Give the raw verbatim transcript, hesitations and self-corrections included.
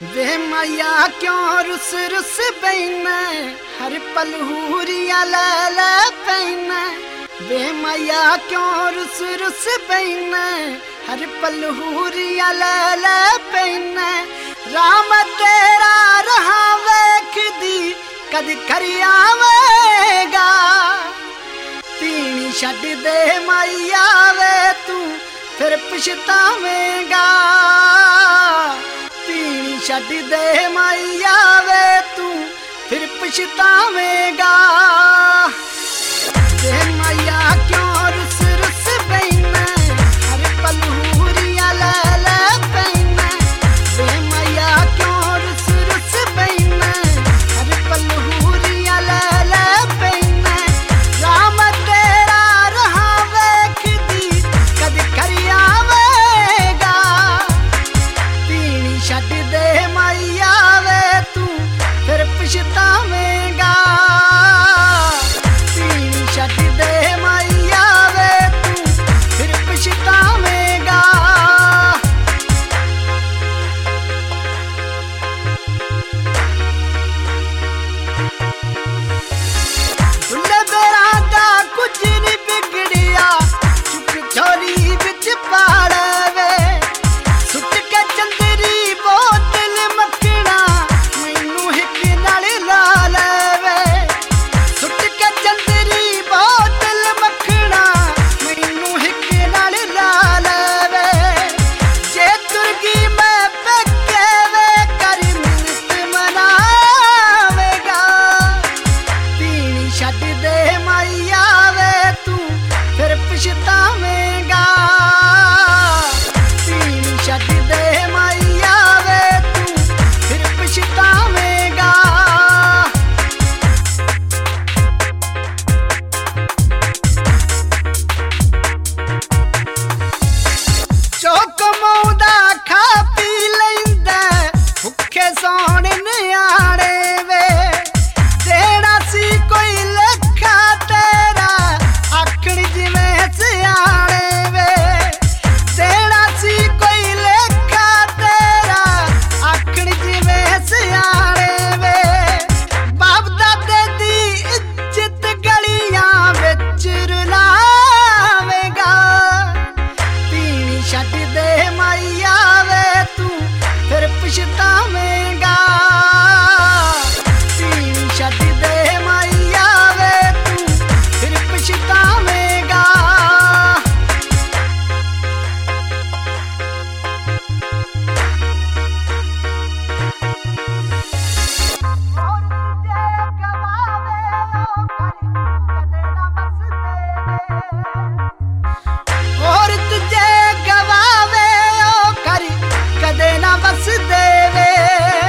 वे मैया क्यों रुस रुस बैना हर पल हूरिया ला ला पैना। वे मैया क्यों रुस रुस बैना हर पल हूरिया ला ला पैना। राम तेरा रहा वेख दी कद कर आवेगा। पीनी छड़ दे मैया वे तू फिर पछतावेगा। पीनी छड़ दे मैया वे तू फिर पछतावेगा। वे मैया क्यों रुस रुस बैना हर पल हूरिया ला ला पैना। वे मैया क्यों रुस रुस बैना हर पल हूरिया ला ला पैना। राम तेरा रहा वेख दी कद कर आवेगा। पीनी छड़ दे मैया वे तू फिर पछतावेगा। पीनी छड़ दे मैया वे तू फिर पछतावेगा। दुल्ले बेरा दा कुछ नहीं बिगड़िया चुप छोरी बिच पाड़वे। सुट के चंदरी बोतल मक्खना मैनू हिक नाल ला लेवे। सुट के चंदरी बोतल मक्खना मैनू हिक नाल ला लेवे। जे तुरगी मैं पेके वे कर मिन्नत मनावेगा। पीनी छड़ दे मैया वे तू फिर पछतावेगा। पीनी छड़ दे मैया वे तू फिर पछतावेगा। जो कमाउंदा खा पी लैंदा भुखे सौण नियाणे वे। देना सी कोई लखा तेरा आखण जिवें सियाणे वे। देना सी कोई लेखा तेरा आखण जिवें सियाणे वे। बाप दादे दी इज्जत गलियां विच रुलावेगा। पीनी छड़ दे मैया वे तू फिर पछतावेगा। पीनी छड़ दे मैया वे तू फिर पछतावेगा। और तुझे गवावे ओ कर कदे ना बस देवे।